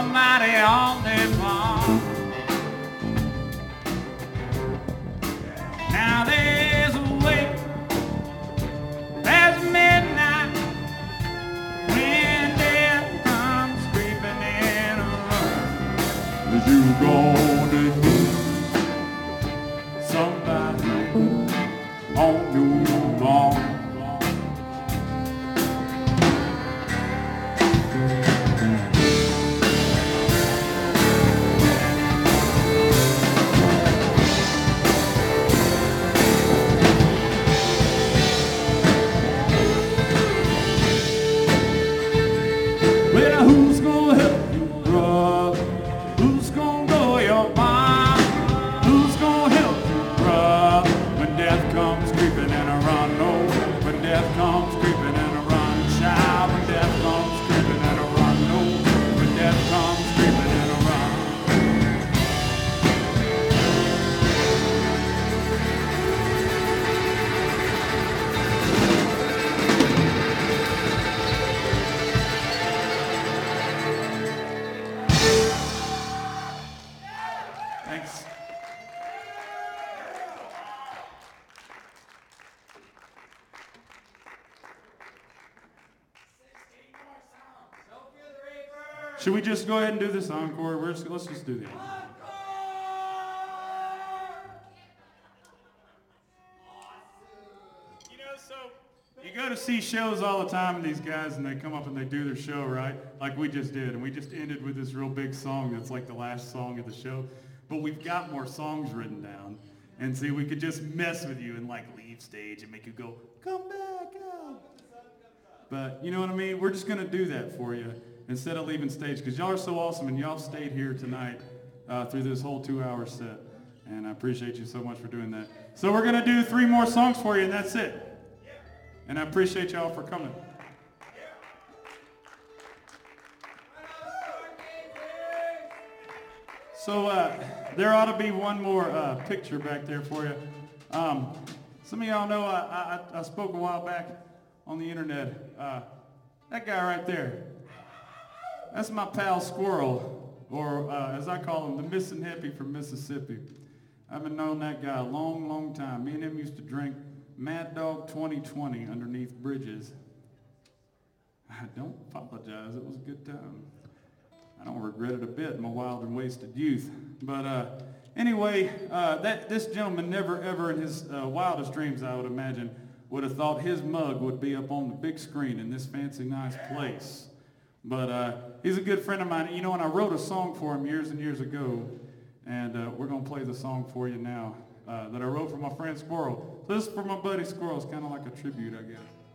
Almighty all day long. Now there's a way past midnight when death comes creeping in alone. Is you gonna need somebody on your lawn? Well, who's gonna help you, brother? Who's gonna go your mom? Who's gonna help you, brother? When death comes creeping in a run, no. When death comes creeping in a run, child. When death comes creeping in a run, no. When death comes creeping in a run. Thanks. Should we just go ahead and do this encore? Let's just do the encore. You know, so you go to see shows all the time, and these guys, and they come up and they do their show, right? Like we just did, and we just ended with this real big song that's like the last song of the show. But we've got more songs written down, and see, we could just mess with you and like leave stage and make you go, come back out. But you know what I mean? We're just gonna do that for you instead of leaving stage, because y'all are so awesome, and y'all stayed here tonight through this whole 2-hour set, and I appreciate you so much for doing that. So we're gonna do 3 more songs for you, and that's it. And I appreciate y'all for coming. So there ought to be one more picture back there for you. Some of y'all know I spoke a while back on the internet. That guy right there, that's my pal Squirrel, or as I call him, the Missing Hippie from Mississippi. I've been knowing that guy a long, long time. Me and him used to drink Mad Dog 2020 underneath bridges. I don't apologize. It was a good time. I don't regret it a bit, my wild and wasted youth. But anyway, this gentleman never ever in his wildest dreams, I would imagine, would have thought his mug would be up on the big screen in this fancy, nice place. But he's a good friend of mine. You know, and I wrote a song for him years and years ago, and we're going to play the song for you now that I wrote for my friend Squirrel. So this is for my buddy Squirrel. It's kind of like a tribute, I guess.